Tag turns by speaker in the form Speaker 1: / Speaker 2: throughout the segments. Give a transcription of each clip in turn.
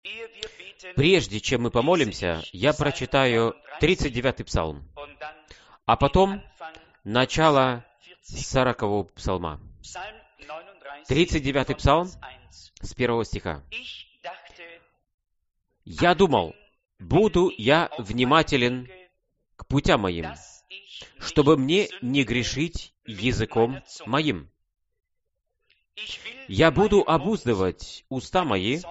Speaker 1: Прежде чем мы помолимся, я прочитаю 39-й псалм, а потом начало 40-го псалма. 39-й псалм с 1 стиха. «Я думал, буду я внимателен к путям моим, чтобы мне не грешить языком моим. Я буду обуздывать уста мои,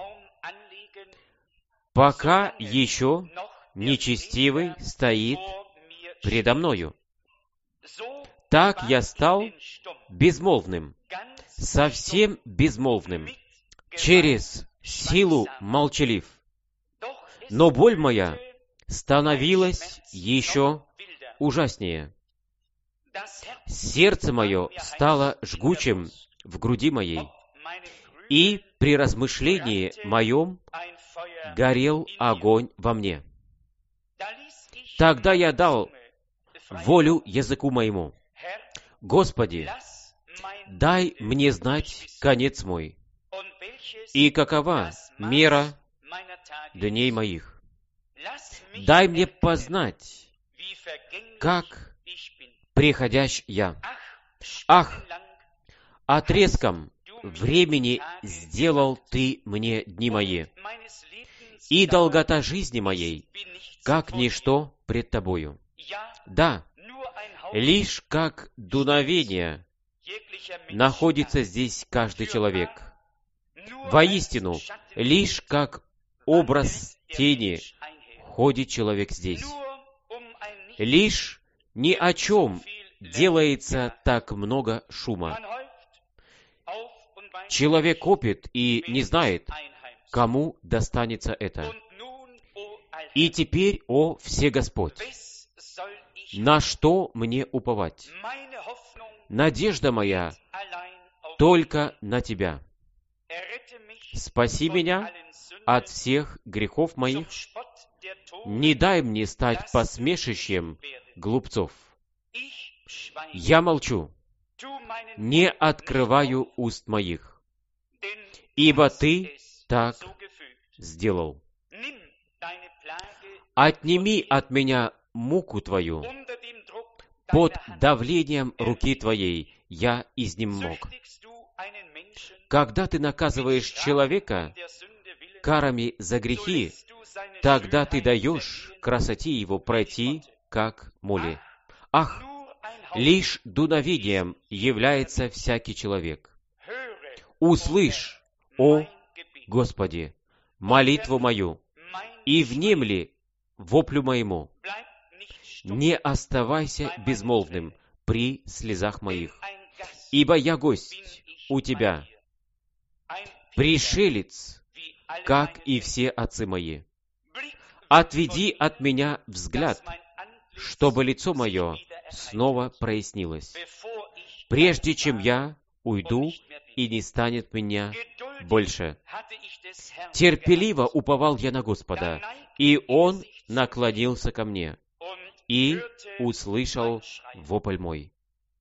Speaker 1: пока еще нечестивый стоит предо мною. Так я стал безмолвным, совсем безмолвным, через силу молчалив. Но боль моя становилась еще ужаснее. Сердце мое стало жгучим в груди моей, и при размышлении моем горел огонь во мне. Тогда я дал волю языку моему. Господи, дай мне знать конец мой, и какова мера дней моих. Дай мне познать, как приходящ я. Ах, отрезком времени сделал Ты мне дни мои, и долгота жизни моей, как ничто пред Тобою. Да, лишь как дуновение находится здесь каждый человек. Воистину, лишь как образ тени ходит человек здесь. Лишь ни о чем делается так много шума. Человек копит и не знает, кому достанется это. И теперь, о Всегосподь, на что мне уповать? Надежда моя только на Тебя. Спаси меня от всех грехов моих. Не дай мне стать посмешищем глупцов. Я молчу, не открываю уст моих, ибо Ты так сделал. Отними от меня муку Твою. Под давлением руки Твоей я изнемог. Когда Ты наказываешь человека карами за грехи, тогда Ты даешь красоте его пройти, как моли. Ах, лишь дуновением является всякий человек. Услышь, о Господи, молитву мою, и внемли воплю моему. Не оставайся безмолвным при слезах моих, ибо я гость у Тебя, пришелец, как и все отцы мои. Отведи от меня взгляд, чтобы лицо мое снова прояснилось, прежде чем я уйду и не станет меня больше. Терпеливо уповал я на Господа, и Он наклонился ко мне и услышал вопль мой.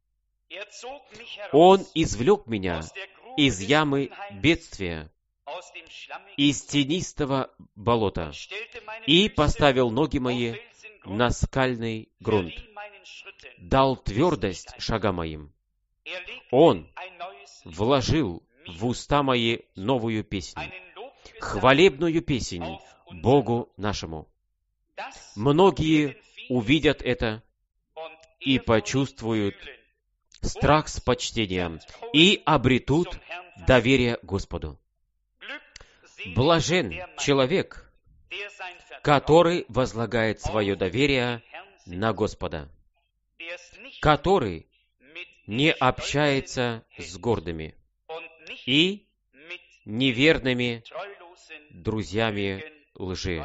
Speaker 1: Он извлек меня из ямы бедствия, из тенистого болота, и поставил ноги мои на скальный грунт, дал твердость шагам моим. Он вложил в уста мои новую песнь, хвалебную песнь Богу нашему. Многие увидят это и почувствуют страх с почтением и обретут доверие Господу. Блажен человек, который возлагает свое доверие на Господа, который не общается с гордыми и неверными друзьями лжи.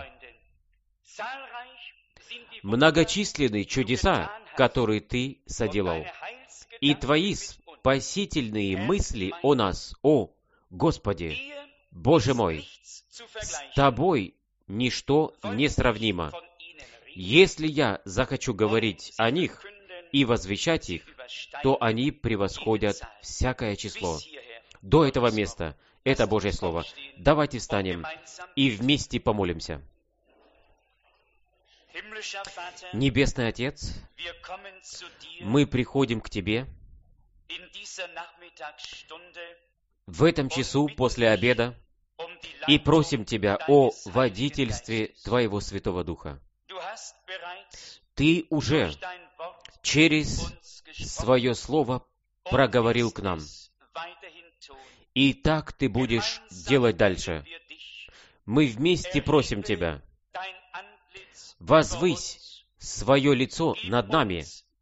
Speaker 1: Многочисленны чудеса, которые Ты соделал, и Твои спасительные мысли о нас, о Господи, Боже мой, с Тобой ничто не сравнимо. Если я захочу говорить о них и возвещать их, то они превосходят всякое число. До этого места это Божье Слово. Давайте встанем и вместе помолимся. Небесный Отец, мы приходим к Тебе в этом часу после обеда и просим Тебя о водительстве Твоего Святого Духа. Ты уже через Свое Слово проговорил к нам. И так Ты будешь делать дальше. Мы вместе просим Тебя, возвысь свое лицо над нами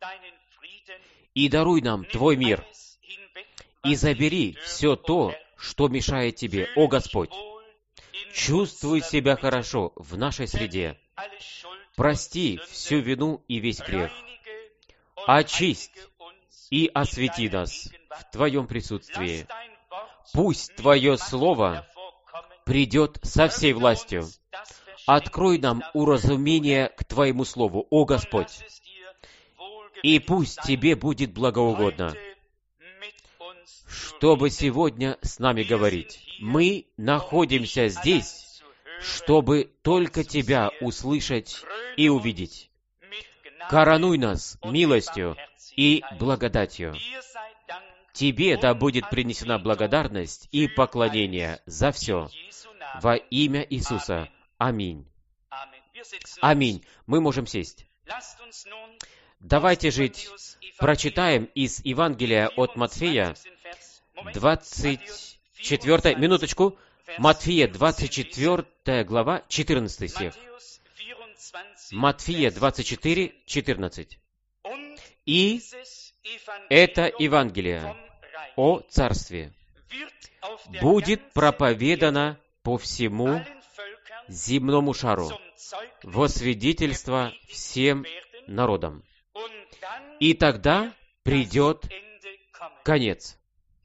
Speaker 1: и даруй нам Твой мир, и забери все то, что мешает Тебе, о Господь. Чувствуй себя хорошо в нашей среде. Прости всю вину и весь грех. Очисть и освети нас в Твоем присутствии. Пусть Твое Слово придет со всей властью. Открой нам уразумение к Твоему Слову, о Господь. И пусть Тебе будет благоугодно, чтобы сегодня с нами говорить. Мы находимся здесь, чтобы только Тебя услышать и увидеть. Коронуй нас милостью и благодатью. Тебе да будет принесена благодарность и поклонение за все. Во имя Иисуса. Аминь. Аминь. Мы можем сесть. Давайте жить. Прочитаем из Евангелия от Матфея, 24, минуточку, Матфея, 24 глава, 14 стих. Матфея 24, 14. И это Евангелие о Царстве будет проповедано по всему земному шару во свидетельство всем народам. И тогда придет конец.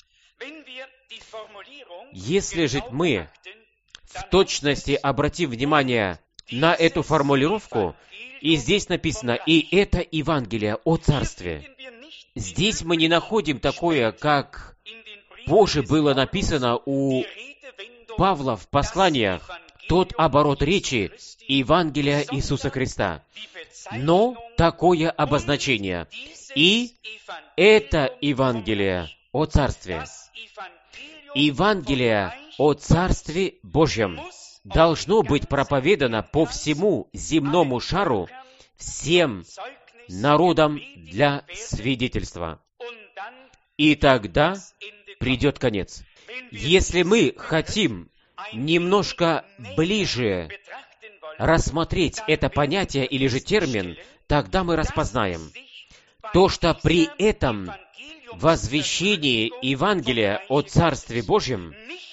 Speaker 1: Если же мы в точности обратим внимание на эту формулировку, и здесь написано «И это Евангелие о Царстве». Здесь мы не находим такое, как позже было написано у Павла в посланиях, тот оборот речи Евангелия Иисуса Христа. Но такое обозначение. И это Евангелие о Царстве. Евангелие о Царстве Божьем должно быть проповедано по всему земному шару всем народам для свидетельства. И тогда придет конец. Если мы хотим немножко ближе рассмотреть это понятие или же термин, тогда мы распознаем то, что при этом возвещении Евангелия о Царстве Божьем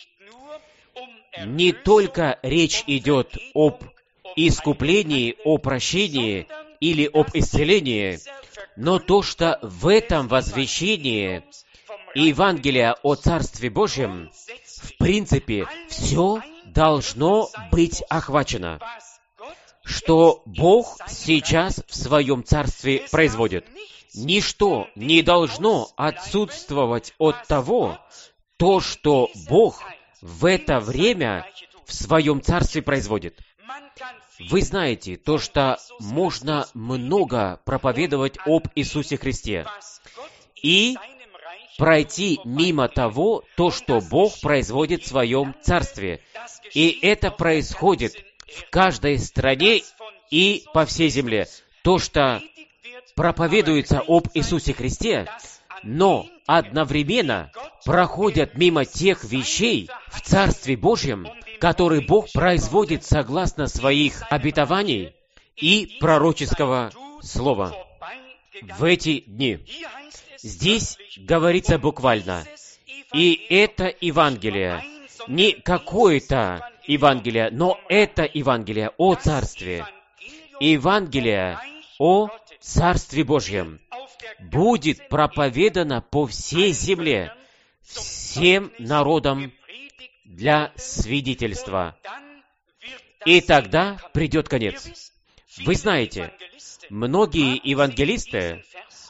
Speaker 1: не только речь идет об искуплении, о прощении или об исцелении, но то, что в этом возвещении Евангелия о Царстве Божьем, в принципе, все должно быть охвачено, что Бог сейчас в Своем Царстве производит. Ничто не должно отсутствовать от того, то, что Бог в это время в Своем Царстве производит. Вы знаете, то, что можно много проповедовать об Иисусе Христе и пройти мимо того, то, что Бог производит в Своем Царстве. И это происходит в каждой стране и по всей земле. То, что проповедуется об Иисусе Христе, но одновременно проходят мимо тех вещей в Царстве Божьем, которые Бог производит согласно своих обетований и пророческого слова в эти дни. Здесь говорится буквально, и это Евангелие, не какое-то Евангелие, но это Евангелие о Царстве. Евангелие о Царстве Божьем будет проповедано по всей земле, всем народам для свидетельства. И тогда придет конец. Вы знаете, многие евангелисты,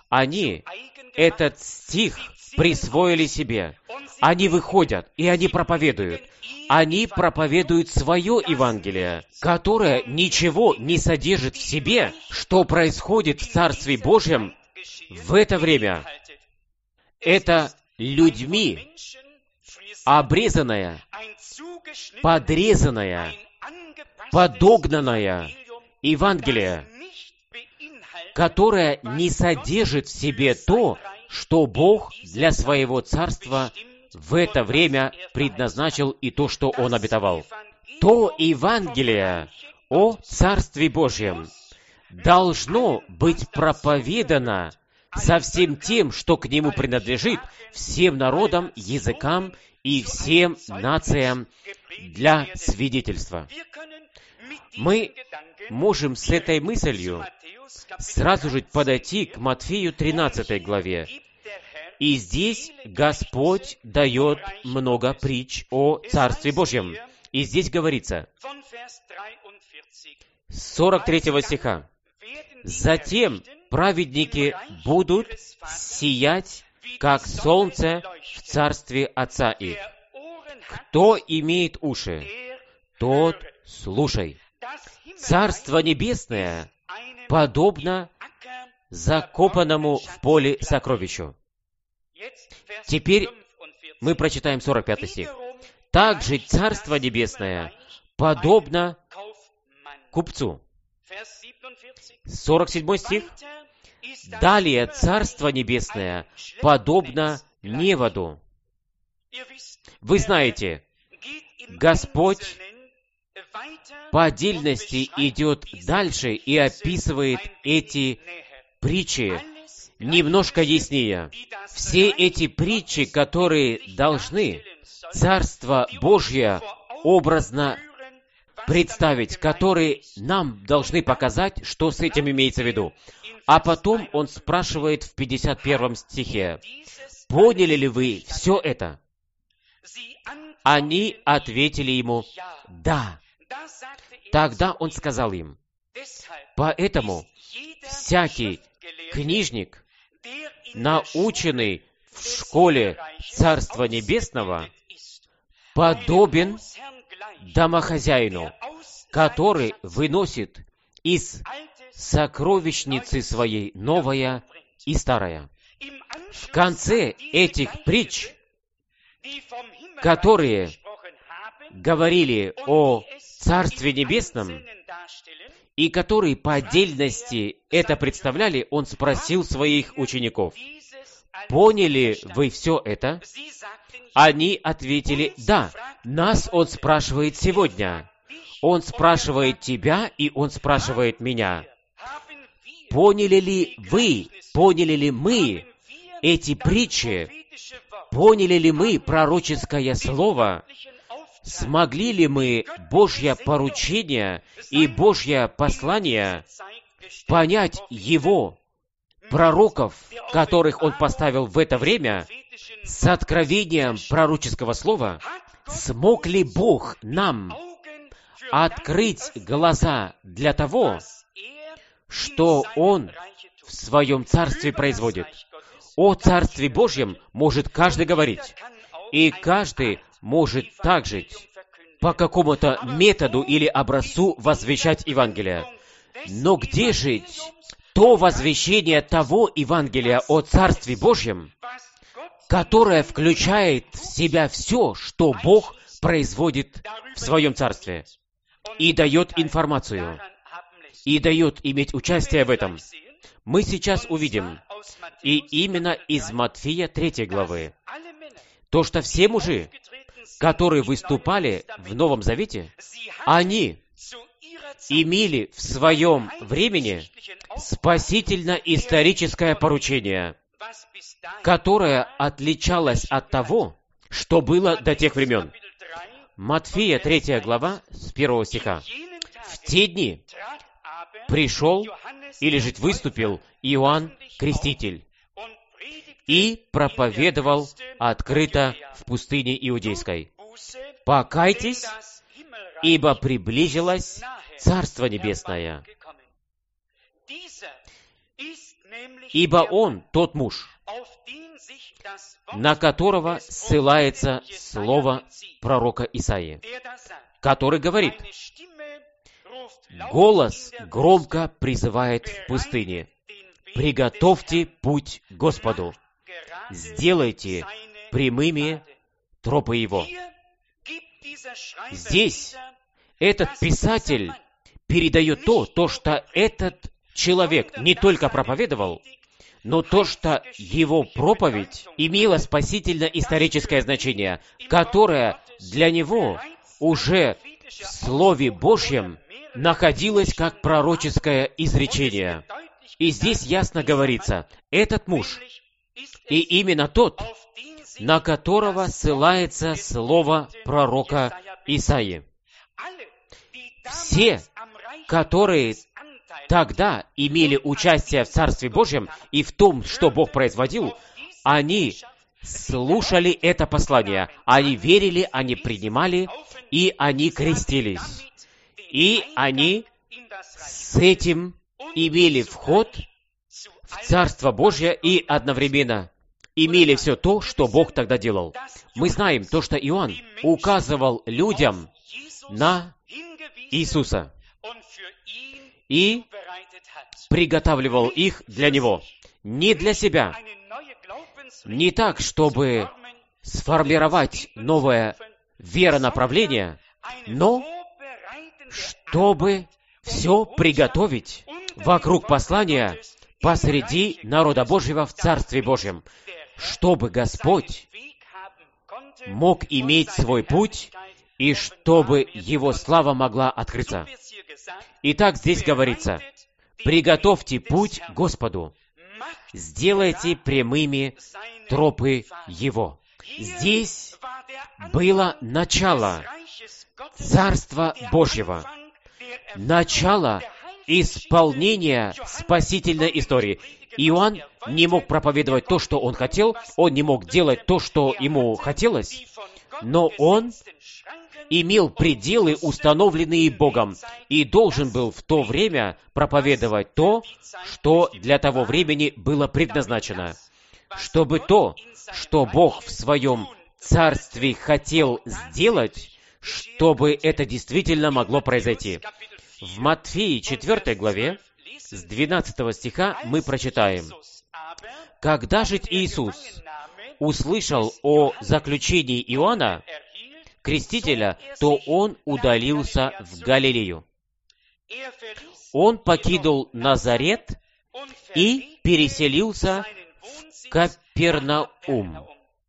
Speaker 1: Они этот стих присвоили себе. Они выходят, и они проповедуют. Они проповедуют свое Евангелие, которое ничего не содержит в себе, что происходит в Царстве Божьем в это время. Это людьми обрезанное, подрезанное, подогнанное Евангелие, которое не содержит в себе то, что Бог для своего Царства в это время предназначил и то, что Он обетовал. То Евангелие о Царстве Божьем должно быть проповедано со всем тем, что к нему принадлежит, всем народам, языкам и всем нациям для свидетельства. Мы можем с этой мыслью сразу же подойти к Матфею 13 главе. И здесь Господь дает много притч о Царстве Божьем. И здесь говорится, с 43 стиха, «Затем праведники будут сиять, как солнце в царстве Отца их. Кто имеет уши, тот слушай. Царство Небесное подобно закопанному в поле сокровищу». Теперь мы прочитаем 45 стих. «Также Царство Небесное подобно купцу». 47 стих. «Далее Царство Небесное подобно неводу». Вы знаете, Господь по отдельности идет дальше и описывает эти притчи немножко яснее. Все эти притчи, которые должны Царство Божье образно представить, которые нам должны показать, что с этим имеется в виду. А потом он спрашивает в 51 стихе, «Поняли ли вы все это?» Они ответили ему, «Да». Тогда он сказал им, «Поэтому всякий книжник, наученный в школе Царства Небесного, подобен домохозяину, который выносит из сокровищницы своей новое и старое». В конце этих притч, которые говорили о Царстве Небесном, и которые по отдельности это представляли, он спросил своих учеников, «Поняли вы все это?» Они ответили, «Да». Нас он спрашивает сегодня. Он спрашивает тебя, и он спрашивает меня. Поняли ли вы, поняли ли мы эти притчи? Поняли ли мы пророческое слово? Смогли ли мы Божье поручение и Божье послание понять Его, пророков, которых Он поставил в это время, с откровением пророческого слова? Смог ли Бог нам открыть глаза для того, что Он в Своем Царстве производит? О Царстве Божьем может каждый говорить, и каждый может также по какому-то методу или образцу возвещать Евангелие. Но где же то возвещение того Евангелия о Царстве Божьем, которое включает в себя все, что Бог производит в Своем Царстве, и дает информацию, и дает иметь участие в этом? Мы сейчас увидим, и именно из Матфея 3 главы, то, что все мужи, которые выступали в Новом Завете, они имели в своем времени спасительно-историческое поручение, которое отличалось от того, что было до тех времен. Матфея 3 глава с 1 стиха. «В те дни пришел, или же выступил Иоанн Креститель, и проповедовал открыто в пустыне Иудейской: покайтесь, ибо приблизилось Царство Небесное». ибо он тот муж, на которого ссылается слово пророка Исаии, который говорит: «Голос громко призывает в пустыне: приготовьте путь Господу, сделайте прямыми тропы Его». Здесь этот писатель передает то, что этот человек не только проповедовал, но то, что его проповедь имела спасительно-историческое значение, которое для него уже в Слове Божьем находилось как пророческое изречение. И здесь ясно говорится: этот муж, и именно тот, на которого ссылается слово пророка Исаии. Все, которые тогда имели участие в Царстве Божьем и в том, что Бог производил, они слушали это послание, они верили, они принимали, и они крестились. И они с этим имели вход в Царство Божье и одновременно имели все то, что Бог тогда делал. Мы знаем то, что Иоанн указывал людям на Иисуса и приготавливал их для Него. Не для себя, не так, чтобы сформировать новое веронаправление, но чтобы все приготовить вокруг послания посреди народа Божьего в Царстве Божьем, чтобы Господь мог иметь свой путь и чтобы Его слава могла открыться. Итак, здесь говорится: «Приготовьте путь Господу, сделайте прямыми тропы Его». Здесь было начало Царства Божьего, начало исполнения спасительной истории. Иоанн не мог проповедовать то, что он хотел, он не мог делать то, что ему хотелось, но он имел пределы, установленные Богом, и должен был в то время проповедовать то, что для того времени было предназначено, чтобы то, что Бог в Своем Царстве хотел сделать, чтобы это действительно могло произойти. В Матфеи 4 главе, с 12 стиха мы прочитаем: «Когда же Иисус услышал о заключении Иоанна, Крестителя, то Он удалился в Галилею. Он покинул Назарет и переселился в Капернаум,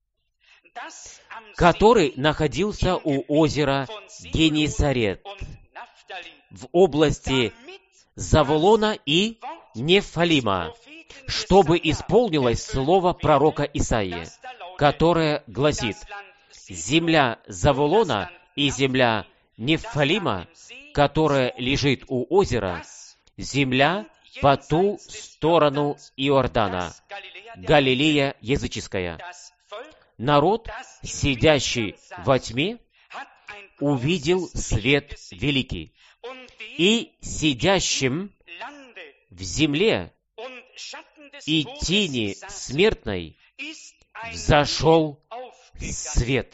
Speaker 1: который находился у озера Генесарет, в области Завулона и Нефалима, чтобы исполнилось слово пророка Исаии, которое гласит: земля Завулона и земля Нефалима, которая лежит у озера, земля по ту сторону Иордана, Галилея языческая. Народ, сидящий во тьме, увидел свет великий, и сидящим в земле и тени смертной взошел свет».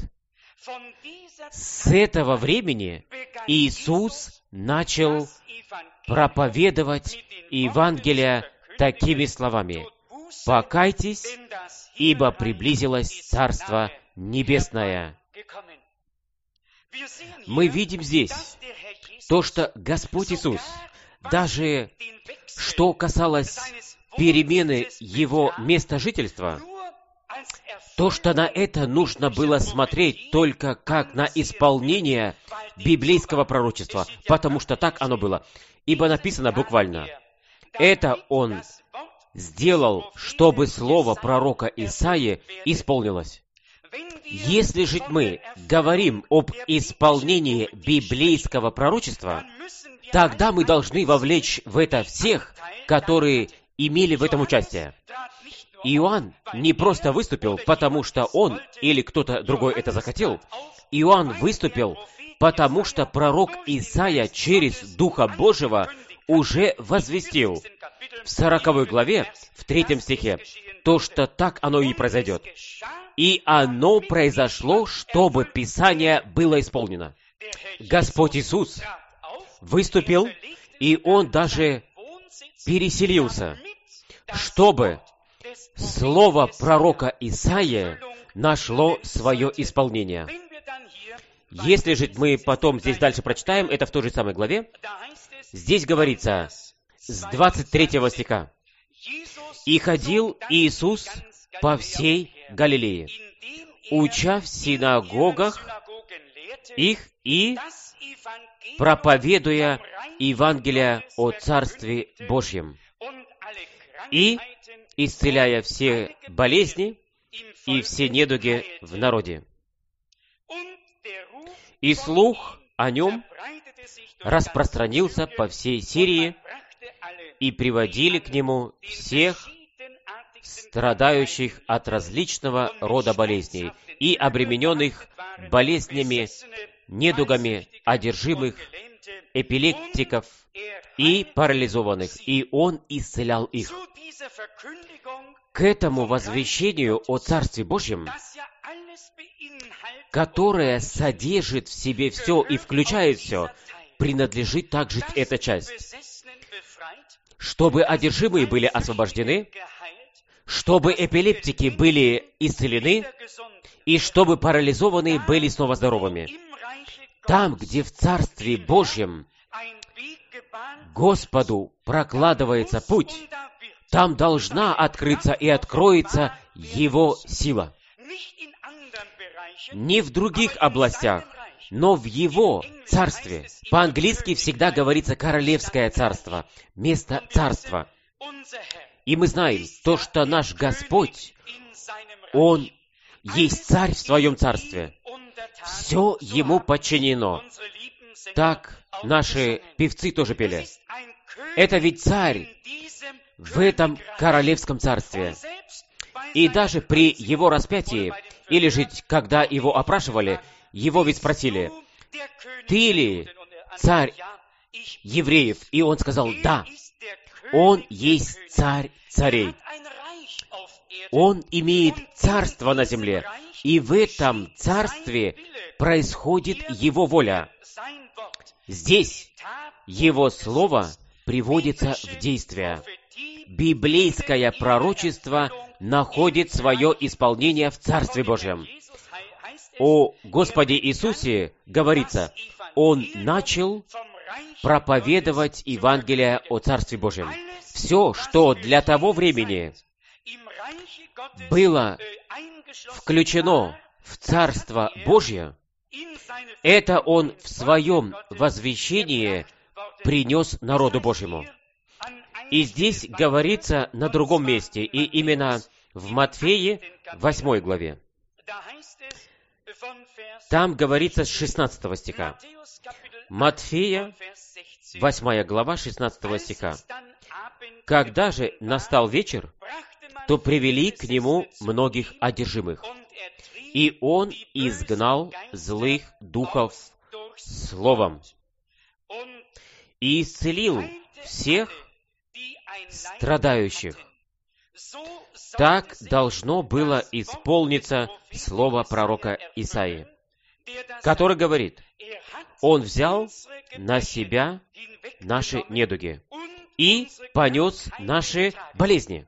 Speaker 1: С этого времени Иисус начал проповедовать Евангелие такими словами: «Покайтесь, ибо приблизилось Царство Небесное». Мы видим здесь то, что Господь Иисус, даже что касалось перемены Его места жительства, то, что на это нужно было смотреть только как на исполнение библейского пророчества, потому что так оно было. Ибо написано буквально: «Это Он сделал, чтобы слово пророка Исаии исполнилось». Если же мы говорим об исполнении библейского пророчества, тогда мы должны вовлечь в это всех, которые имели в этом участие. Иоанн не просто выступил, потому что он или кто-то другой это захотел. Иоанн выступил, потому что пророк Исаия через Духа Божьего уже возвестил, в 40 главе, в 3 стихе, то, что так оно и произойдет. И оно произошло, чтобы Писание было исполнено. Господь Иисус выступил, и Он даже переселился, чтобы слово пророка Исаии нашло свое исполнение. Если же мы потом здесь дальше прочитаем, это в той же самой главе, здесь говорится с 23 стиха. «И ходил Иисус по всей Галилее, уча в синагогах их и проповедуя Евангелие о Царстве Божьем, и исцеляя все болезни и все недуги в народе. И слух о нем распространился по всей Сирии, и приводили к нему всех страдающих от различного рода болезней и обремененных болезнями, недугами, одержимых, эпилептиков и парализованных, и Он исцелял их». К этому возвещению о Царстве Божьем, которое содержит в себе все и включает все, принадлежит также эта часть. Чтобы одержимые были освобождены, чтобы эпилептики были исцелены, и чтобы парализованные были снова здоровыми. Там, где в Царстве Божьем Господу прокладывается путь, там должна открыться и откроется Его сила. Не в других областях, но в Его Царстве. По-английски всегда говорится «королевское царство», место царства. И мы знаем то, что наш Господь, Он есть царь в Своем Царстве. Все Ему подчинено. Так наши певцы тоже пели. Это ведь царь в этом королевском царстве. И даже при Его распятии, или же когда Его опрашивали, Его ведь спросили: «Ты ли царь евреев?» И Он сказал: «Да, Он есть царь царей». Он имеет царство на земле, и в этом царстве происходит Его воля. Здесь Его Слово приводится в действие. Библейское пророчество находит свое исполнение в Царстве Божьем. О Господе Иисусе говорится: Он начал проповедовать Евангелие о Царстве Божьем. Все, что для того времени было включено в Царство Божье, это Он в Своем возвещении принес народу Божьему. И здесь говорится на другом месте, и именно в Матфея 8 главе. Там говорится с 16 стиха. Матфея 8 глава 16 стиха. «Когда же настал вечер, то привели к Нему многих одержимых, и Он изгнал злых духов словом, и исцелил всех страдающих». Так должно было исполниться слово пророка Исаии, который говорит: «Он взял на себя наши недуги и понес наши болезни».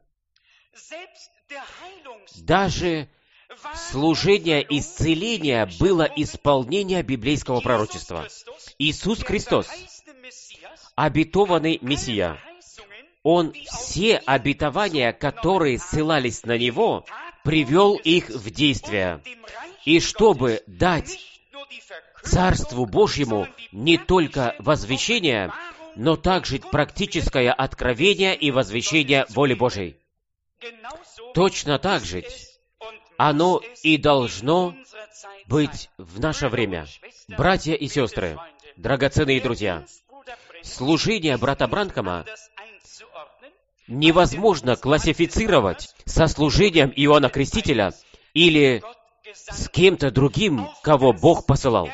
Speaker 1: Даже служение исцеления было исполнение библейского пророчества. Иисус Христос, обетованный Мессия, Он все обетования, которые ссылались на Него, привел их в действие. И чтобы дать Царству Божьему не только возвещение, но также практическое откровение и возвещение воли Божьей. Точно так же оно и должно быть в наше время. Братья и сестры, драгоценные друзья, служение брата Бранхама невозможно классифицировать со служением Иоанна Крестителя или с кем-то другим, кого Бог посылал.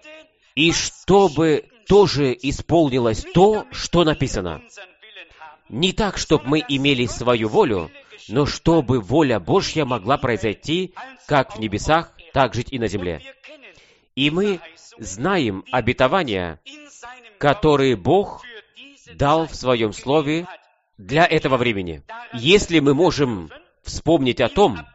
Speaker 1: И чтобы тоже исполнилось то, что написано. Не так, чтобы мы имели свою волю, но чтобы воля Божья могла произойти как в небесах, так жить и на земле. И мы знаем обетования, которые Бог дал в Своем Слове для этого времени. Если мы можем вспомнить о том,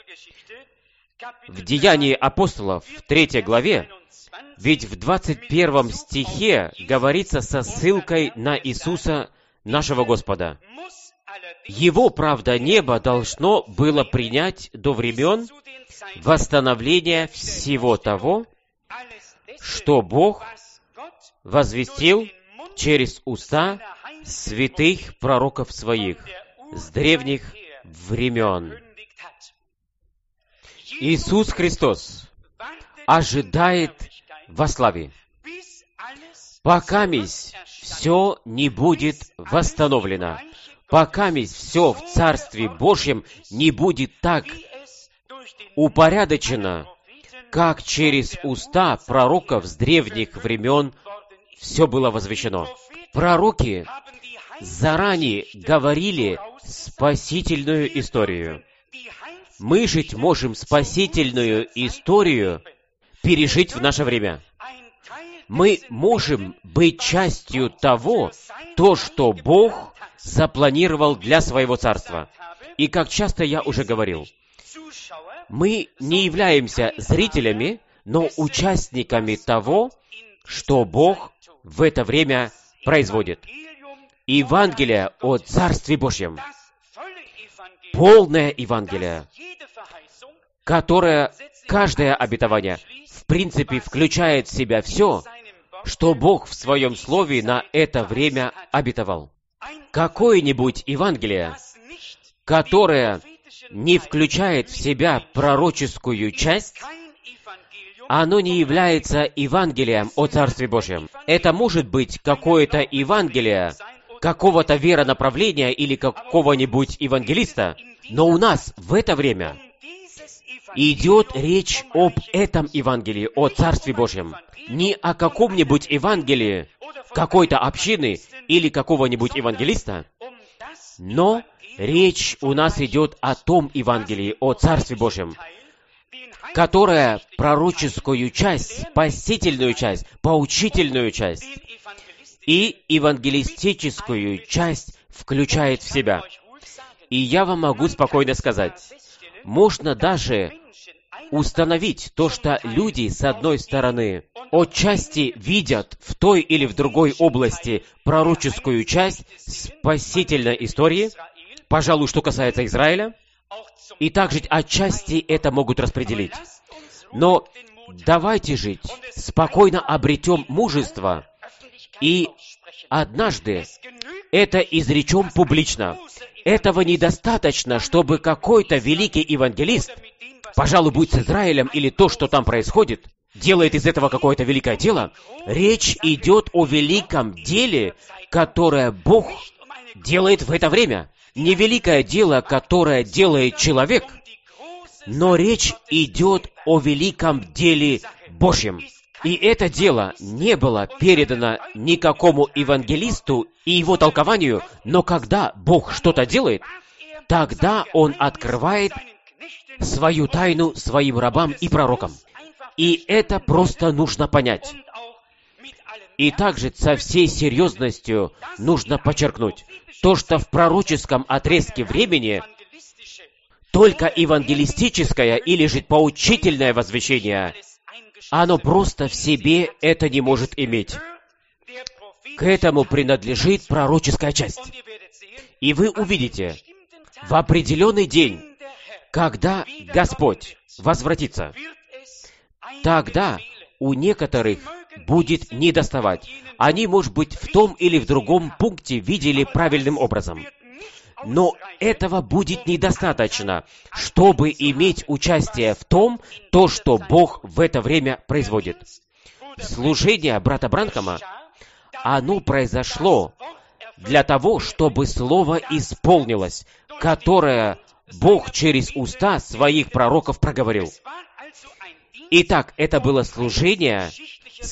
Speaker 1: в Деянии апостолов, в 3 главе, ведь в 21 стихе говорится со ссылкой на Иисуса, нашего Господа. Его, правда, небо должно было принять до времен восстановления всего того, что Бог возвестил через уста святых пророков своих с древних времен. Иисус Христос ожидает во славе, покамись все не будет восстановлено, покамись все в Царстве Божьем не будет так упорядочено, как через уста пророков с древних времен все было возвещено. Пророки заранее говорили спасительную историю. Мы жить можем спасительную историю пережить в наше время. Мы можем быть частью того, что Бог запланировал для Своего Царства. И как часто я уже говорил, мы не являемся зрителями, но участниками того, что Бог в это время производит. Евангелие о Царстве Божьем, полное Евангелие, которое каждое обетование в принципе включает в себя все, что Бог в Своем Слове на это время обетовал. Какое-нибудь Евангелие, которое не включает в себя пророческую часть, оно не является Евангелием о Царстве Божьем. Это может быть какое-то Евангелие, какого-то веронаправления или какого-нибудь евангелиста, но у нас в это время идет речь об этом Евангелии, о Царстве Божьем. Не о каком-нибудь Евангелии какой-то общины или какого-нибудь евангелиста, но речь у нас идет о том Евангелии, о Царстве Божьем, которое пророческую часть, спасительную часть, поучительную часть и евангелистическую часть включает в себя. И я вам могу спокойно сказать, можно даже установить то, что люди, с одной стороны, отчасти видят в той или в другой области пророческую часть спасительной истории, пожалуй, что касается Израиля, и также отчасти это могут распределить. Но давайте жить, спокойно обретем мужество, и однажды это изречем публично. Этого недостаточно, чтобы какой-то великий евангелист, пожалуй, будет с Израилем или то, что там происходит, делает из этого какое-то великое дело. Речь идет о великом деле, которое Бог делает в это время. Не великое дело, которое делает человек, но речь идет о великом деле Божьем. И это дело не было передано никакому евангелисту и его толкованию, но когда Бог что-то делает, тогда Он открывает свою тайну своим рабам и пророкам. И это просто нужно понять. И также со всей серьезностью нужно подчеркнуть то, что в пророческом отрезке времени только евангелистическое или же поучительное возвещение, оно просто в себе это не может иметь. К этому принадлежит пророческая часть. И вы увидите, в определенный день, когда Господь возвратится, тогда у некоторых будет недоставать. Они, может быть, в том или в другом пункте видели правильным образом. Но этого будет недостаточно, чтобы иметь участие в том, то, что Бог в это время производит. Служение брата Бранхама, оно произошло для того, чтобы Слово исполнилось, которое Бог через уста своих пророков проговорил. Итак, это было служение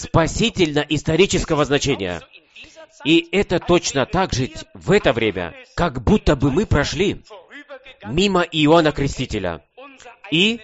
Speaker 1: спасительно-исторического значения. И это точно так же в это время как будто бы мы прошли мимо Иоанна Крестителя и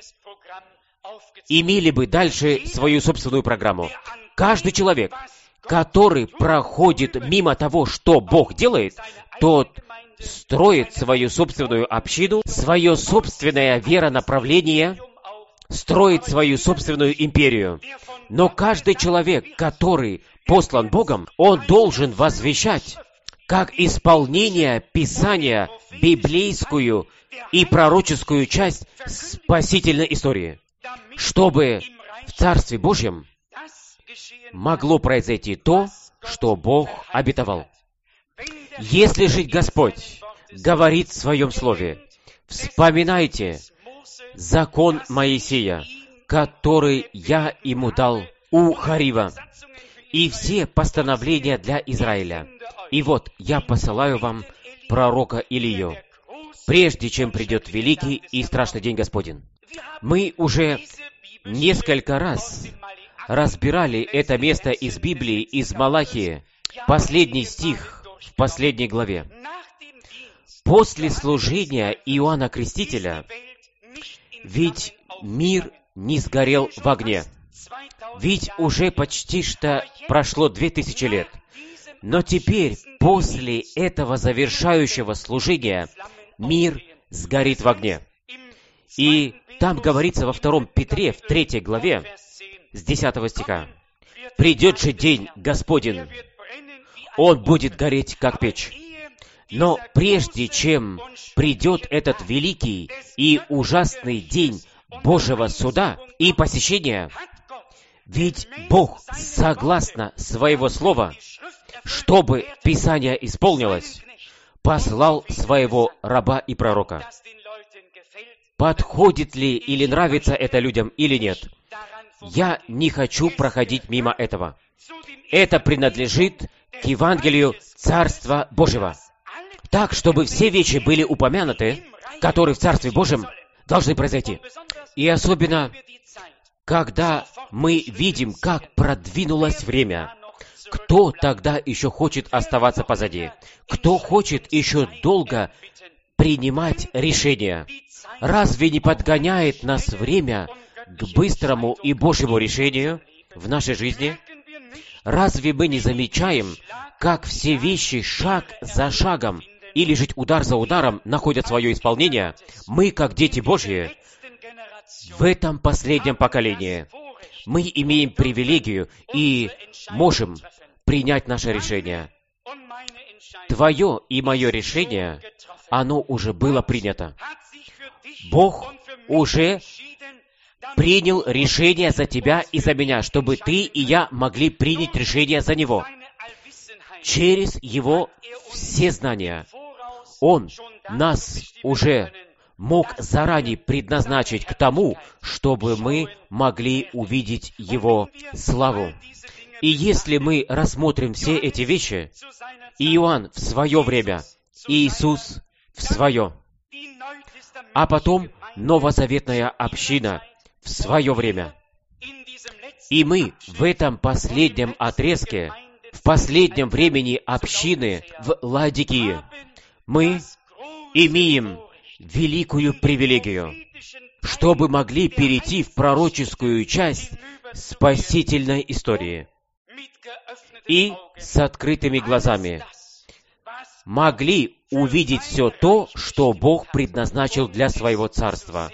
Speaker 1: имели бы дальше свою собственную программу. Каждый человек, который проходит мимо того, что Бог делает, тот строит свою собственную общину, свое собственное веронаправление, строит свою собственную империю. Но каждый человек, который послан Богом, он должен возвещать, как исполнение Писания, библейскую и пророческую часть спасительной истории, чтобы в Царстве Божьем могло произойти то, что Бог обетовал. Если же Господь говорит в Своем Слове, вспоминайте закон Моисея, который я ему дал у Харива, и все постановления для Израиля. И вот я посылаю вам пророка Илию, прежде чем придет великий и страшный день Господень. Мы уже несколько раз разбирали это место из Библии, из Малахии, последний стих в последней главе. После служения Иоанна Крестителя, ведь мир не сгорел в огне. Ведь уже почти что прошло 2000 лет. Но теперь, после этого завершающего служения, мир сгорит в огне. И там говорится во 2 Петре, в 3 главе, с 10 стиха. «Придет же день Господень, он будет гореть, как печь». Но прежде чем придет этот великий и ужасный день Божьего суда и посещения, ведь Бог, согласно Своего Слова, чтобы Писание исполнилось, послал Своего раба и пророка. Подходит ли или нравится это людям или нет? Я не хочу проходить мимо этого. Это принадлежит к Евангелию Царства Божьего. Так, чтобы все вещи были упомянуты, которые в Царстве Божьем должны произойти. И особенно, когда мы видим, как продвинулось время, кто тогда еще хочет оставаться позади? Кто хочет еще долго принимать решения? Разве не подгоняет нас время к быстрому и Божьему решению в нашей жизни? Разве мы не замечаем, как все вещи шаг за шагом или жить удар за ударом находят свое исполнение? Мы, как дети Божьи, в этом последнем поколении, мы имеем привилегию и можем принять наше решение. Твое и мое решение, оно уже было принято. Бог уже принял решение за тебя и за меня, чтобы ты и я могли принять решение за Него. Через Его всезнание Он нас уже мог заранее предназначить к тому, чтобы мы могли увидеть Его славу. И если мы рассмотрим все эти вещи, Иоанн в свое время, Иисус в свое, а потом новозаветная община в свое время. И мы в этом последнем отрезке, в последнем времени общины в Лаодикии, мы имеем великую привилегию, чтобы могли перейти в пророческую часть спасительной истории и с открытыми глазами могли увидеть все то, что Бог предназначил для Своего Царства,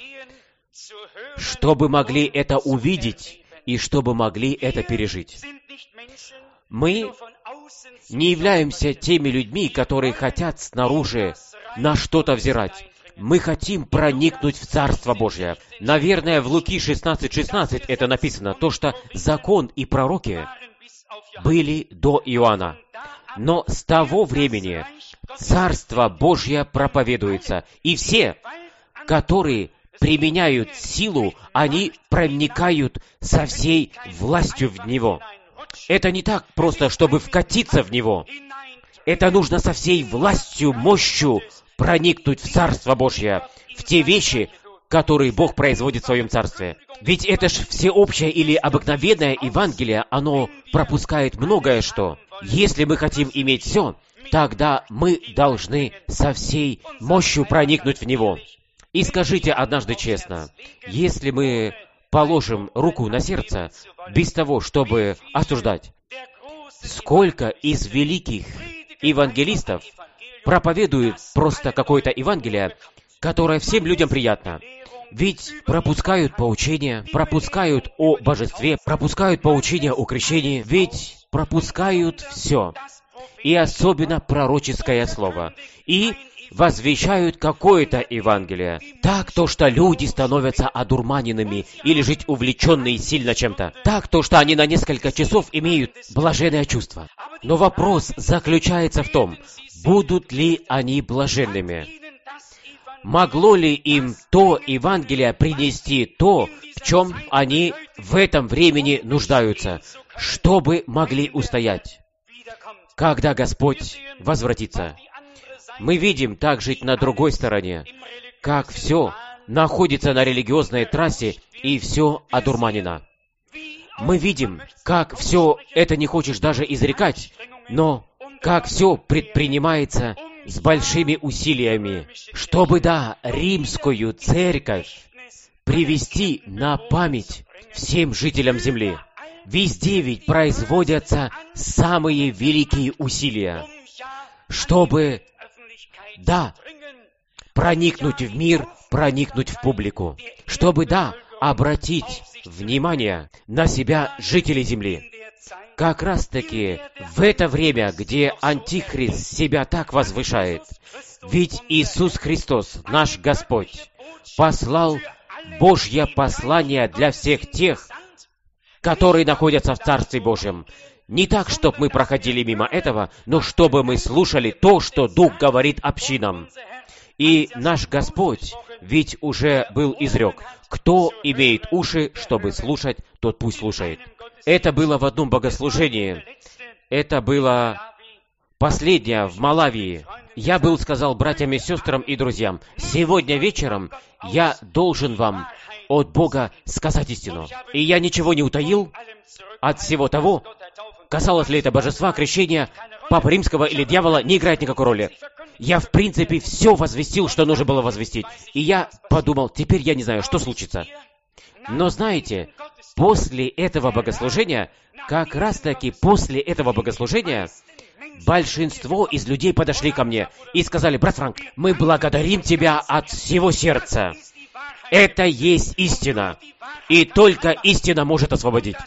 Speaker 1: чтобы могли это увидеть и чтобы могли это пережить. Мы не являемся теми людьми, которые хотят снаружи на что-то взирать. Мы хотим проникнуть в Царство Божье. Наверное, в Луки 16:16 это написано, то, что закон и пророки были до Иоанна. Но с того времени Царство Божье проповедуется, и все, которые применяют силу, они проникают со всей властью в Него. Это не так просто, чтобы вкатиться в Него. Это нужно со всей властью, мощью проникнуть в Царство Божье, в те вещи, которые Бог производит в Своем Царстве. Ведь это ж всеобщее или обыкновенное Евангелие, оно пропускает многое что. Если мы хотим иметь все, тогда мы должны со всей мощью проникнуть в него. И скажите однажды честно, если мы положим руку на сердце, без того, чтобы осуждать, сколько из великих евангелистов проповедуют просто какое-то Евангелие, которое всем людям приятно. Ведь пропускают поучения, пропускают о божестве, пропускают поучения о крещении, ведь пропускают все. И особенно пророческое слово. И возвещают какое-то Евангелие. Так то, что люди становятся одурманенными или жить увлеченные сильно чем-то. Так то, что они на несколько часов имеют блаженное чувство. Но вопрос заключается в том, будут ли они блаженными? Могло ли им то Евангелие принести то, в чем они в этом времени нуждаются, чтобы могли устоять, когда Господь возвратится? Мы видим также на другой стороне, как все находится на религиозной трассе и все одурманено. Мы видим, как все это не хочешь даже изрекать, но как все предпринимается с большими усилиями, чтобы, римскую церковь привести на память всем жителям земли. Везде ведь производятся самые великие усилия, чтобы, проникнуть в мир, проникнуть в публику, чтобы, обратить внимание на себя жителей земли. Как раз-таки в это время, где Антихрист себя так возвышает, ведь Иисус Христос, наш Господь, послал Божье послание для всех тех, которые находятся в Царстве Божьем. Не так, чтобы мы проходили мимо этого, но чтобы мы слушали то, что Дух говорит общинам. И наш Господь ведь уже был изрек: кто имеет уши, чтобы слушать, тот пусть слушает. Это было в одном богослужении. Это было последнее в Малавии. Я сказал братьям и сестрам и друзьям: сегодня вечером я должен вам от Бога сказать истину. И я ничего не утаил от всего того, касалось ли это божества, крещения, Папы Римского или дьявола, не играет никакой роли. Я, в принципе, все возвестил, что нужно было возвестить. И я подумал, теперь я не знаю, что случится. Но знаете, после этого богослужения, как раз-таки после этого богослужения, большинство из людей подошли ко мне и сказали: брат Франк, мы благодарим тебя от всего сердца. Это есть истина. И только истина может освободить.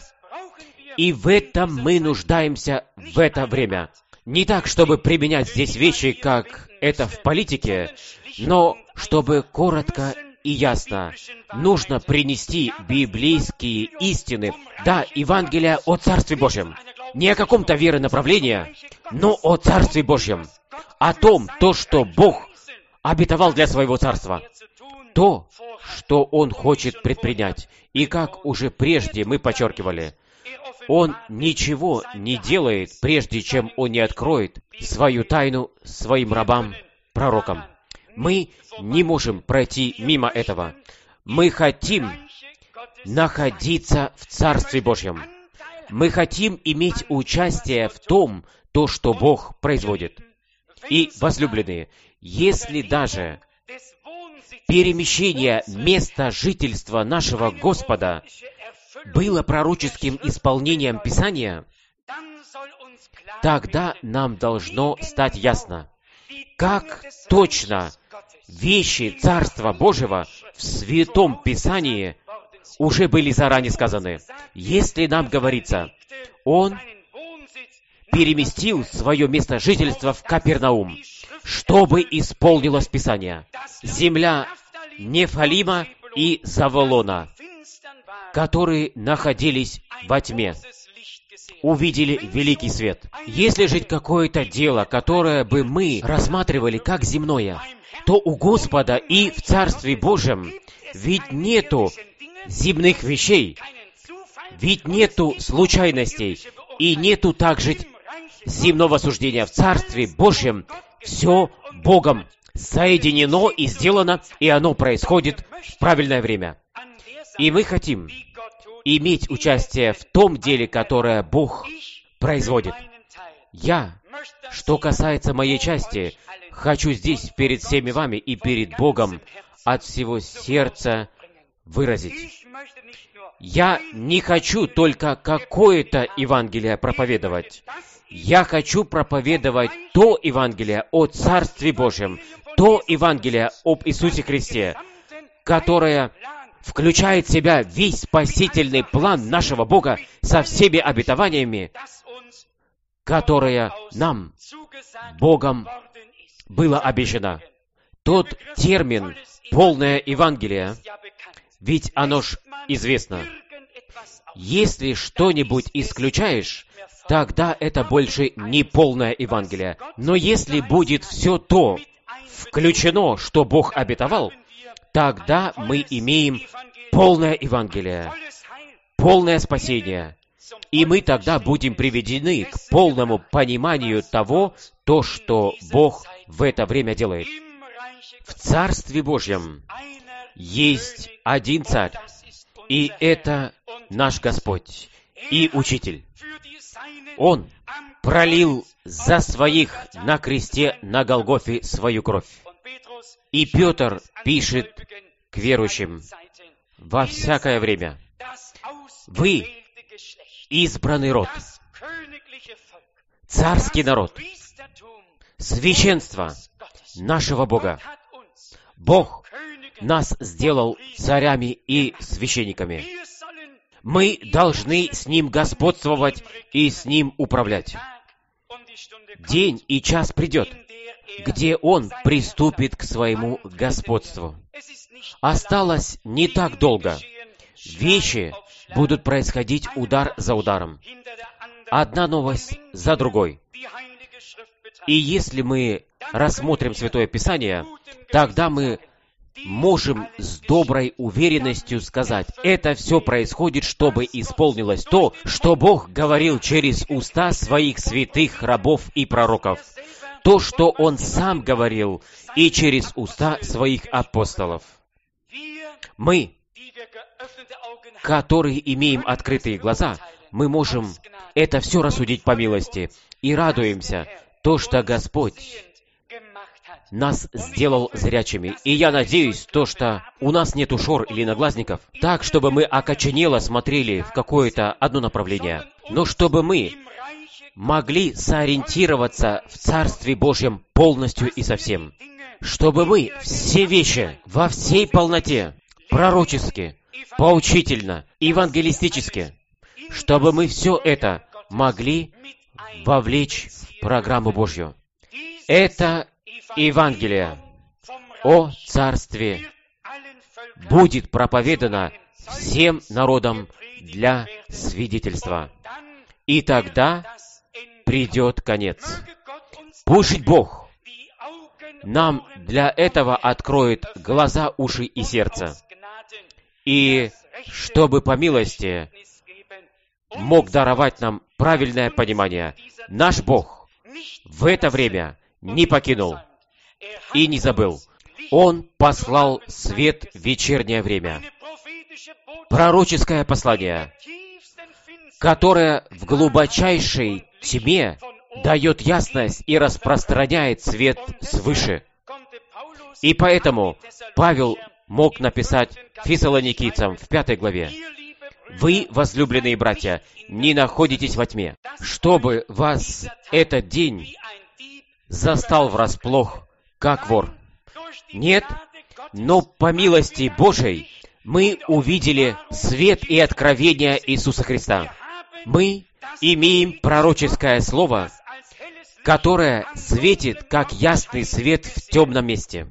Speaker 1: И в этом мы нуждаемся в это время. Не так, чтобы применять здесь вещи, как это в политике, но чтобы коротко и ясно нужно принести библейские истины, Евангелие о Царстве Божьем. Не о каком-то веронаправлении, но о Царстве Божьем. О том, что Бог обетовал для своего Царства. То, что Он хочет предпринять. И как уже прежде мы подчеркивали, Он ничего не делает, прежде чем Он не откроет свою тайну своим рабам, пророкам. Мы не можем пройти мимо этого. Мы хотим находиться в Царстве Божьем. Мы хотим иметь участие в том, что Бог производит. И, возлюбленные, если даже перемещение места жительства нашего Господа было пророческим исполнением Писания, тогда нам должно стать ясно, как точно вещи Царства Божьего в Святом Писании уже были заранее сказаны. Если нам говорится, Он переместил свое место жительства в Капернаум, чтобы исполнилось Писание. Земля Нефалима и Заволона, которые находились во тьме, увидели великий свет. Если же какое-то дело, которое бы мы рассматривали как земное, то у Господа и в Царстве Божьем ведь нету земных вещей, ведь нету случайностей, и нету также земного суждения. В Царстве Божьем все Богом соединено и сделано, и оно происходит в правильное время. И мы хотим иметь участие в том деле, которое Бог производит. Я Что касается моей части, хочу здесь перед всеми вами и перед Богом от всего сердца выразить. Я не хочу только какое-то Евангелие проповедовать. Я хочу проповедовать то Евангелие о Царстве Божьем, то Евангелие об Иисусе Христе, которое включает в себя весь спасительный план нашего Бога со всеми обетованиями, которое нам, Богом, было обещано. Тот термин «полное Евангелие», ведь оно ж известно. Если что-нибудь исключаешь, тогда это больше не полное Евангелие. Но если будет все то включено, что Бог обетовал, тогда мы имеем полное Евангелие, полное спасение. И мы тогда будем приведены к полному пониманию того, то, что Бог в это время делает. В Царстве Божьем есть один Царь, и это наш Господь и Учитель. Он пролил за своих на кресте на Голгофе свою кровь. И Петр пишет к верующим во всякое время: «Вы избранный род, царский народ, священство нашего Бога. Бог нас сделал царями и священниками. Мы должны с Ним господствовать и с Ним управлять. День и час придет, где Он приступит к своему господству. Осталось не так долго. Вещи будут происходить удар за ударом. Одна новость за другой. И если мы рассмотрим Святое Писание, тогда мы можем с доброй уверенностью сказать: это все происходит, чтобы исполнилось то, что Бог говорил через уста своих святых рабов и пророков. То, что Он сам говорил и через уста своих апостолов. Мы, которые имеем открытые глаза, мы можем это все рассудить по милости и радуемся, то, что Господь нас сделал зрячими. И я надеюсь, то, что у нас нету шор или наглазников, так, чтобы мы окоченело смотрели в какое-то одно направление, но чтобы мы могли сориентироваться в Царстве Божьем полностью и совсем. Чтобы мы все вещи во всей полноте, пророчески, поучительно, евангелистически, чтобы мы все это могли вовлечь в программу Божью. Это Евангелие о Царстве будет проповедано всем народам для свидетельства. И тогда придет конец. Пусть Бог нам для этого откроет глаза, уши и сердце. И чтобы по милости мог даровать нам правильное понимание. Наш Бог в это время не покинул и не забыл. Он послал свет в вечернее время. Пророческое послание, которое в глубочайшей тьме дает ясность и распространяет свет свыше. И поэтому Павел мог написать Фессалоникийцам в 5 главе: «Вы, возлюбленные братья, не находитесь во тьме, чтобы вас этот день застал врасплох, как вор. Нет, но по милости Божией мы увидели свет и откровение Иисуса Христа. Мы имеем пророческое слово, которое светит, как ясный свет в темном месте.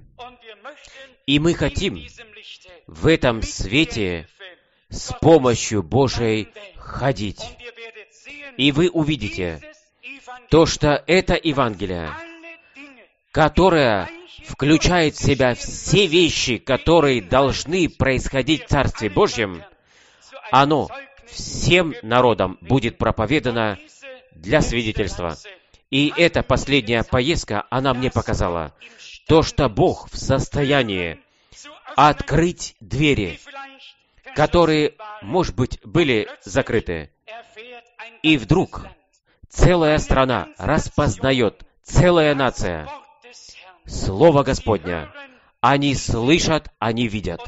Speaker 1: И мы хотим в этом свете с помощью Божией ходить. И вы увидите то, что это Евангелие, которое включает в себя все вещи, которые должны происходить в Царстве Божьем, оно всем народам будет проповедано для свидетельства. И эта последняя поездка, она мне показала то, что Бог в состоянии открыть двери, которые, может быть, были закрыты. И вдруг целая страна распознает, целая нация Слово Господня. Они слышат, они видят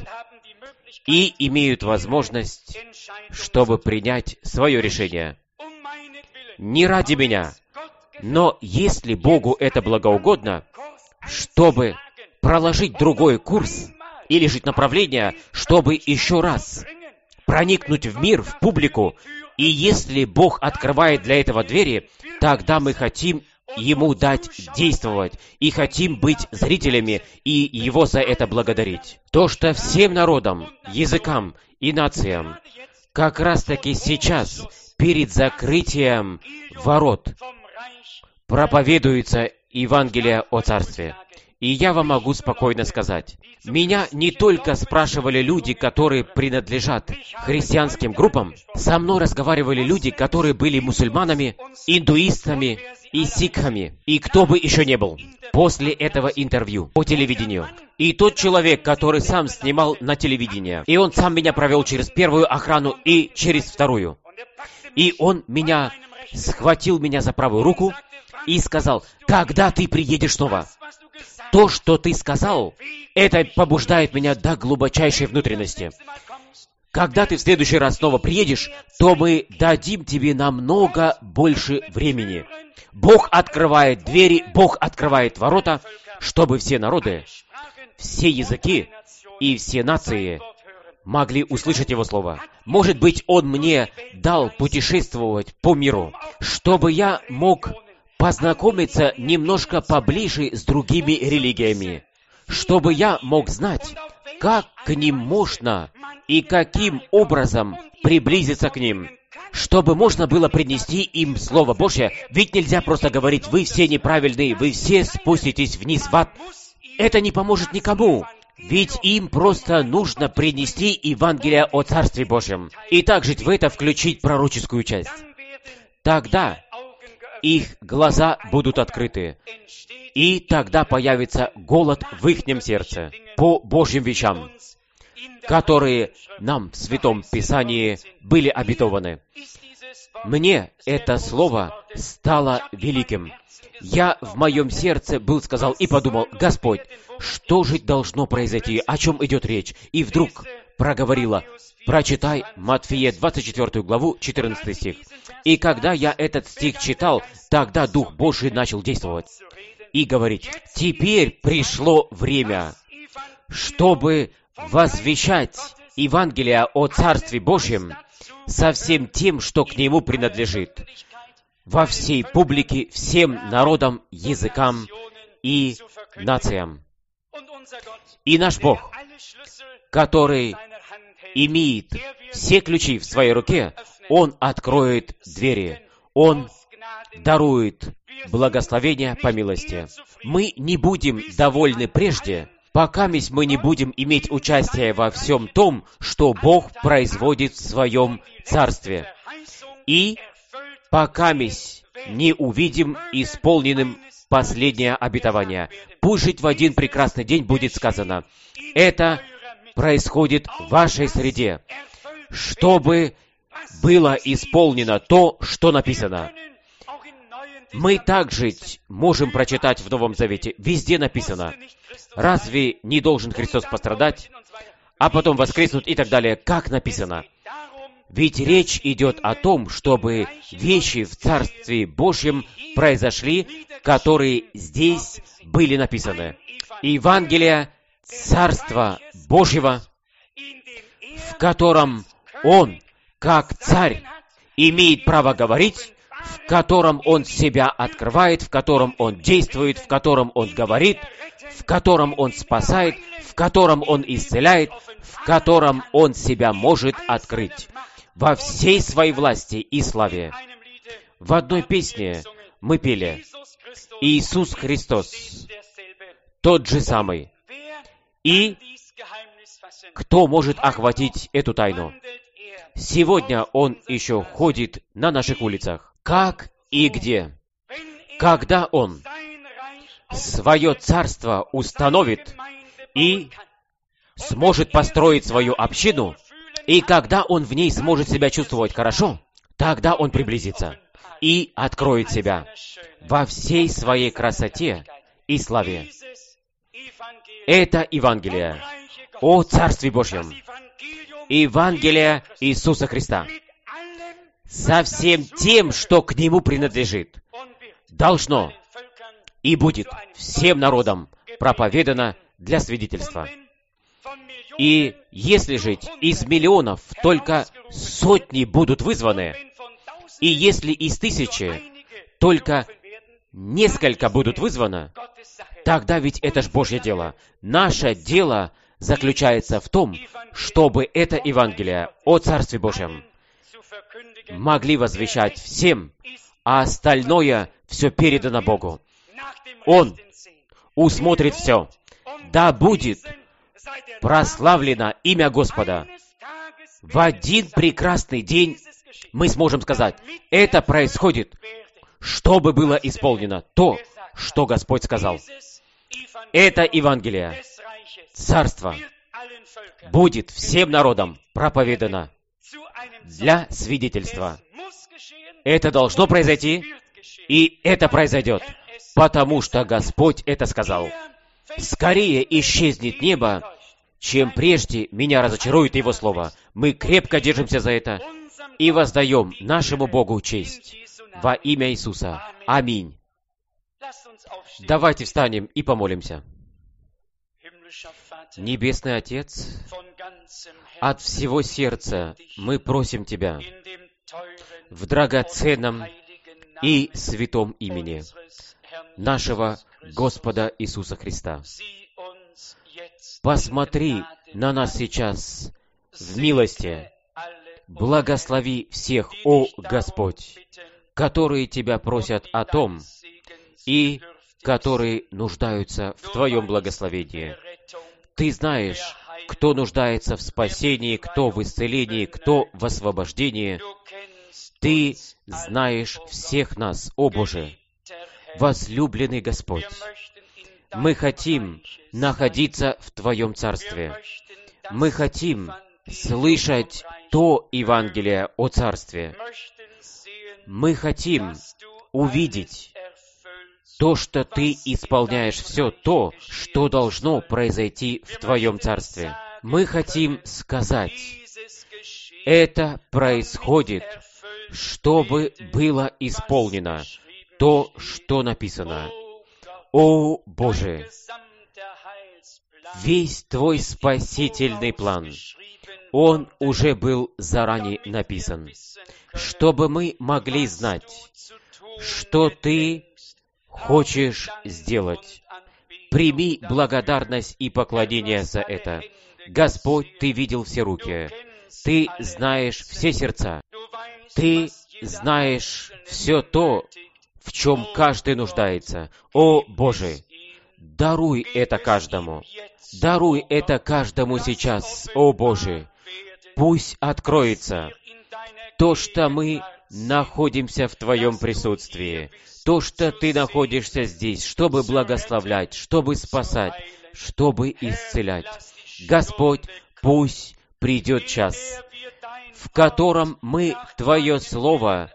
Speaker 1: и имеют возможность, чтобы принять свое решение. Не ради меня, но если Богу это благоугодно, чтобы проложить другой курс или жить направление, чтобы еще раз проникнуть в мир, в публику, и если Бог открывает для этого двери, тогда мы хотим Ему дать действовать, и хотим быть зрителями, и Его за это благодарить. То, что всем народам, языкам и нациям как раз-таки сейчас, перед закрытием ворот, проповедуется Евангелие о Царстве. И я вам могу спокойно сказать, меня не только спрашивали люди, которые принадлежат христианским группам, со мной разговаривали люди, которые были мусульманами, индуистами и сикхами, и кто бы еще не был, после этого интервью по телевидению. И тот человек, который сам снимал на телевидении, и он сам меня провел через первую охрану и через вторую. И он схватил меня за правую руку и сказал: «Когда ты приедешь снова?» То, что ты сказал, это побуждает меня до глубочайшей внутренности. Когда ты в следующий раз снова приедешь, то мы дадим тебе намного больше времени. Бог открывает двери, Бог открывает ворота, чтобы все народы, все языки и все нации могли услышать Его Слово. Может быть, Он мне дал путешествовать по миру, чтобы я мог познакомиться немножко поближе с другими религиями, чтобы я мог знать, как к ним можно и каким образом приблизиться к ним, чтобы можно было принести им Слово Божье. Ведь нельзя просто говорить: вы все неправильные, вы все спуститесь вниз в ад. Это не поможет никому. Ведь им просто нужно принести Евангелие о Царстве Божьем. И также в это включить пророческую часть. Тогда их глаза будут открыты. И тогда появится голод в ихнем сердце по Божьим вещам, которые нам в Святом Писании были обетованы. Мне это слово стало великим. Я в моем сердце сказал и подумал: Господь, что же должно произойти, о чем идет речь? И вдруг проговорила: прочитай Матфея 24 главу, 14 стих. И когда я этот стих читал, тогда Дух Божий начал действовать и говорить: теперь пришло время, чтобы возвещать Евангелие о Царстве Божьем со всем тем, что к Нему принадлежит, во всей публике, всем народам, языкам и нациям. И наш Бог, который имеет все ключи в своей руке, Он откроет двери, Он дарует благословение по милости. Мы не будем довольны прежде, пока мы не будем иметь участие во всем том, что Бог производит в Своем Царстве. И пока не увидим исполненным последнее обетование. Пусть жить в один прекрасный день будет сказано: это происходит в вашей среде, чтобы было исполнено то, что написано. Мы также можем прочитать в Новом Завете. Везде написано: разве не должен Христос пострадать, а потом воскреснуть и так далее, как написано? Ведь речь идет о том, чтобы вещи в Царстве Божьем произошли, которые здесь были написаны. Евангелие Царства Божьего, в котором Он, как Царь, имеет право говорить, в котором Он себя открывает, в котором Он действует, в котором Он говорит, в котором Он спасает, в котором Он исцеляет, в котором Он себя может открыть во всей своей власти и славе. В одной песне мы пели: «Иисус Христос, тот же самый». И кто может охватить эту тайну? Сегодня Он еще ходит на наших улицах. Как и где? Когда Он свое царство установит и сможет построить свою общину, и когда Он в ней сможет себя чувствовать хорошо, тогда Он приблизится. и откроет себя во всей своей красоте и славе. Это Евангелие о Царстве Божьем, Евангелие Иисуса Христа, со всем тем, что к Нему принадлежит, должно и будет всем народам проповедано для свидетельства. И если жить из миллионов только сотни будут вызваны, и если из тысячи только несколько будут вызваны, тогда ведь это ж Божье дело. Наше дело заключается в том, чтобы это Евангелие о Царстве Божьем могли возвещать всем, а остальное все передано Богу. Он усмотрит все. Да будет прославлено имя Господа. В один прекрасный день мы сможем сказать, это происходит, чтобы было исполнено то, что Господь сказал. Это Евангелие, Царство, будет всем народам проповедано для свидетельства. Это должно произойти, и это произойдет, потому что Господь это сказал. Скорее исчезнет небо, чем прежде меня разочарует Его Слово. Мы крепко держимся за это и воздаем нашему Богу честь во имя Иисуса. Аминь. Давайте встанем и помолимся. Небесный Отец, от всего сердца мы просим Тебя в драгоценном и святом имени нашего Господа Иисуса Христа. Посмотри на нас сейчас в милости. Благослови всех, о Господь, которые Тебя просят о том, и которые нуждаются в Твоем благословении. Ты знаешь, кто нуждается в спасении, кто в исцелении, кто в освобождении. Ты знаешь всех нас, о Боже, возлюбленный Господь. Мы хотим находиться в Твоем Царстве. Мы хотим слышать то Евангелие о Царстве. Мы хотим увидеть то, что Ты исполняешь все то, что должно произойти в Твоем Царстве. Мы хотим сказать, это происходит, чтобы было исполнено то, что написано. О Боже, весь Твой спасительный план, он уже был заранее написан, чтобы мы могли знать, что Ты хочешь сделать. Прими благодарность и поклонение за это. Господь, Ты видел все руки. Ты знаешь все сердца. Ты знаешь все то, в чем каждый нуждается. О Боже, даруй это каждому. Даруй это каждому сейчас, о Боже. Пусть откроется то, что мы находимся в Твоем присутствии, то, что Ты находишься здесь, чтобы благословлять, чтобы спасать, чтобы исцелять. Господь, пусть придет час, в котором мы Твое Слово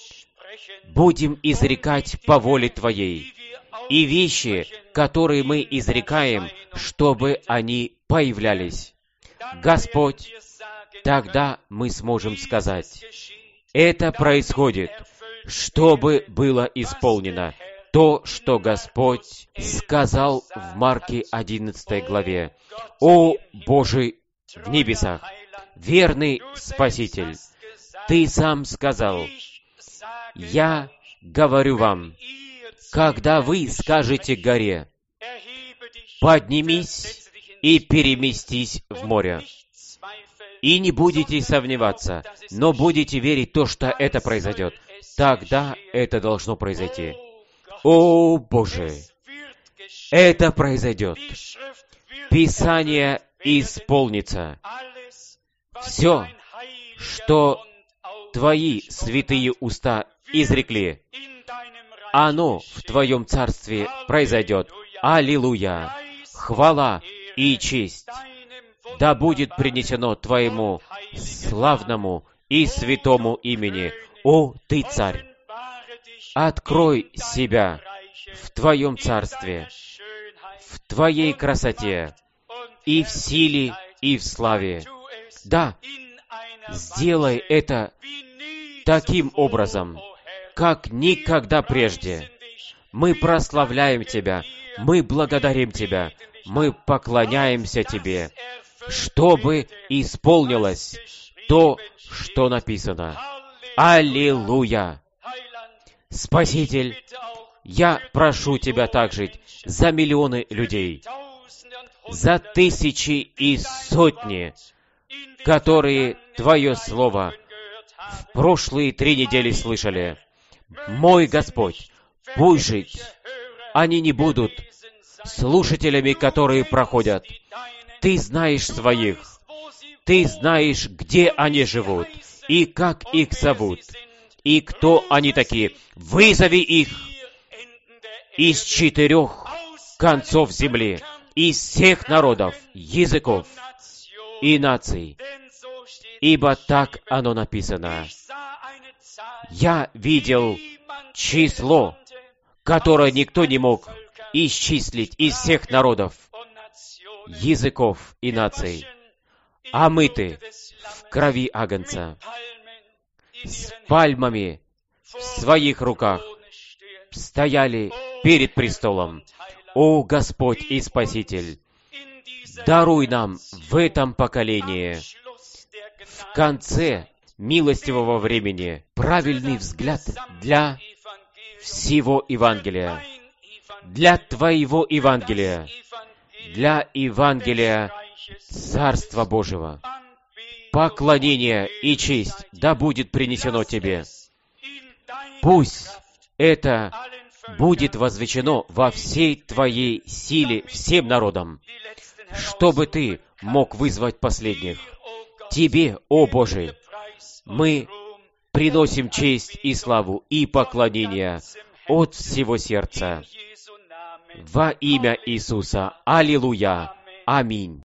Speaker 1: будем изрекать по воле Твоей, и вещи, которые мы изрекаем, чтобы они появлялись. Господь, тогда мы сможем сказать, это происходит, чтобы было исполнено то, что Господь сказал в Марке 11 главе. О Боже в небесах, верный Спаситель, Ты сам сказал, я говорю вам, когда вы скажете горе, поднимись и переместись в море, и не будете сомневаться, но будете верить в то, что это произойдет, тогда это должно произойти. О Боже, это произойдет. Писание исполнится. Все, что Твои святые уста изрекли, оно в Твоем Царстве произойдет. Аллилуйя! Хвала и честь да будет принесено Твоему славному и святому имени. О, Ты Царь! Открой себя в Твоем Царстве, в Твоей красоте, и в силе, и в славе. Да, сделай это таким образом, как никогда прежде. Мы прославляем Тебя, мы благодарим Тебя, мы поклоняемся Тебе, чтобы исполнилось то, что написано. Аллилуйя! Спаситель, я прошу Тебя также за миллионы людей, за тысячи и сотни, которые Твое Слово в прошлые 3 недели слышали. Мой Господь, пусть жить они не будут слушателями, которые проходят. Ты знаешь своих, Ты знаешь, где они живут, и как их зовут, и кто они такие. Вызови их из 4 концов земли, из всех народов, языков и наций, ибо так оно написано. Я видел число, которое никто не мог исчислить из всех народов, языков и наций, омыты в крови Агнца, с пальмами в своих руках, стояли перед престолом. О Господь и Спаситель, даруй нам в этом поколении, в конце милостивого времени, правильный взгляд для всего Евангелия, для Твоего Евангелия, для Евангелия Царства Божьего. Поклонение и честь да будет принесено Тебе. Пусть это будет возвещено во всей Твоей силе всем народам, чтобы Ты мог вызвать последних. Тебе, о Боже, мы приносим честь и славу и поклонение от всего сердца. Во имя Иисуса. Аллилуйя. Аминь.